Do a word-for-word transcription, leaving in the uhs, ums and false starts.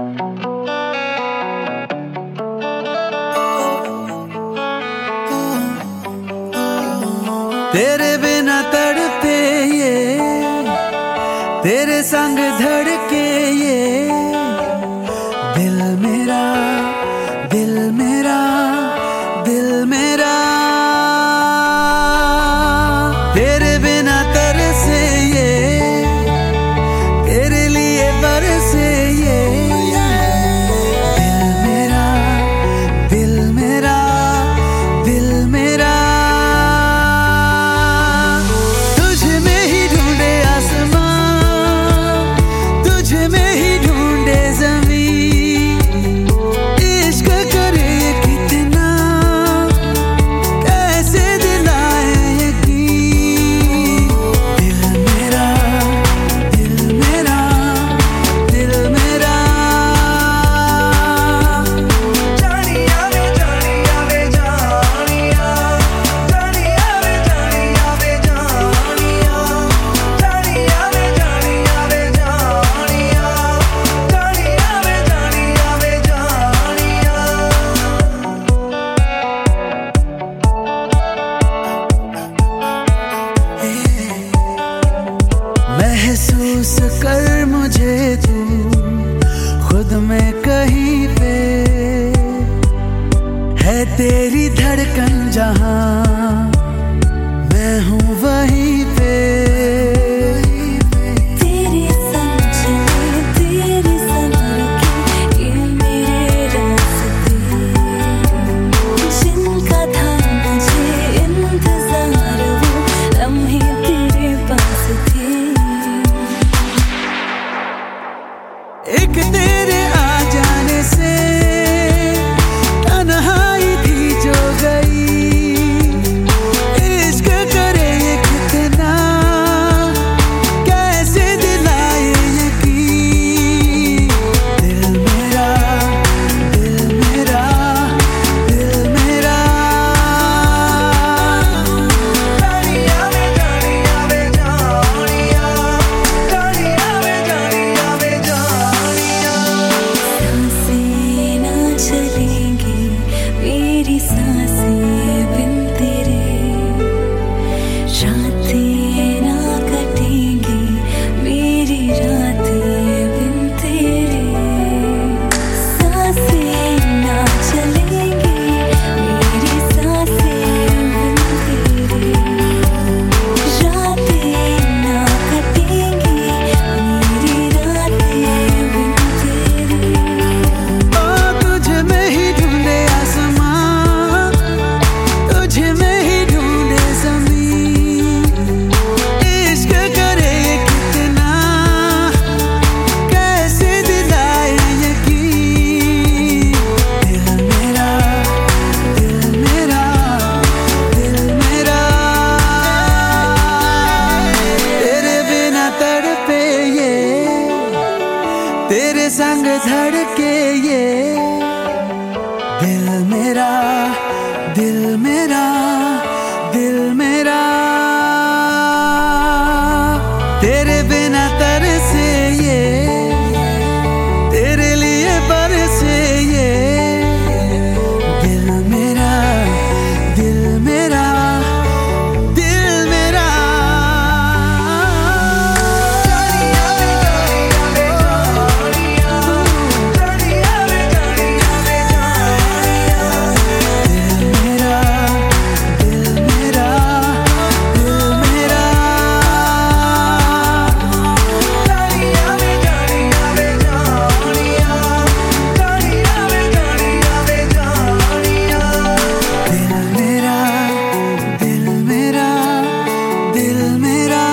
तेरे बिना तड़पे ये, तेरे संग धड़के ये दिल मेरा, दिल मेरा, दिल मेरा। तेरे बिना तरसे ये, तेरे लिए बरसे ये दिल मेरा, दिल मेरा, दिल मेरा। महसूस कर मुझे तू खुद में कहीं पे, है तेरी धड़कन जहां मैं हूँ वहीं पे। तेरे संग चले, तेरे संग रुके ये मेरे रास्ते, जिनका था मुझे इंतजार वो लम्हे तेरे पास थे। एक तेरे आ जाने से तन्हाई थी जो गई, इश्क करे ये कितना कैसे दिलाए यकीन। दिल मेरा, दिल मेरा, दिल मेरा। जानिया वे जानिया वे जानिया, जानिया वे जानिया वे जानिया। सांसें ना चलेंगी मेरी सांसें बिन तेरे, रातें ना कटेंगी मेरी रातें बिन तेरे। सांसें ना चलेंगी मेरी सांसें बिन तेरे, रातें ना कटेंगी मेरी रातें बिन तेरे। ओ तुझ में ही ढूंढे आसमां, तुझ में ही ढूंढे ज़मीन, इश्क करे ये कितना कैसे दिलाए यकीन। दिल मेरा, दिल मेरा, दिल मेरा। तेरे बिना तड़पे ये, तेरे संग धड़के ये दिल मेरा, दिल मेरा, दिल मेरा। तेरे बिना तरसे ये, तेरे लिए बरसे ये दिल मेरा, दिल मेरा, दिल मेरा। जानिया वे जानिया वे जानिया, जानिया वे जानिया वे जानिया। दिल मेरा, दिल मेरा, दिल मेरा। जानिया वे जानिया वे जानिया, जानिया वे जानिया वे जानिया। दिल मेरा, दिल मेरा, दिल मेरा।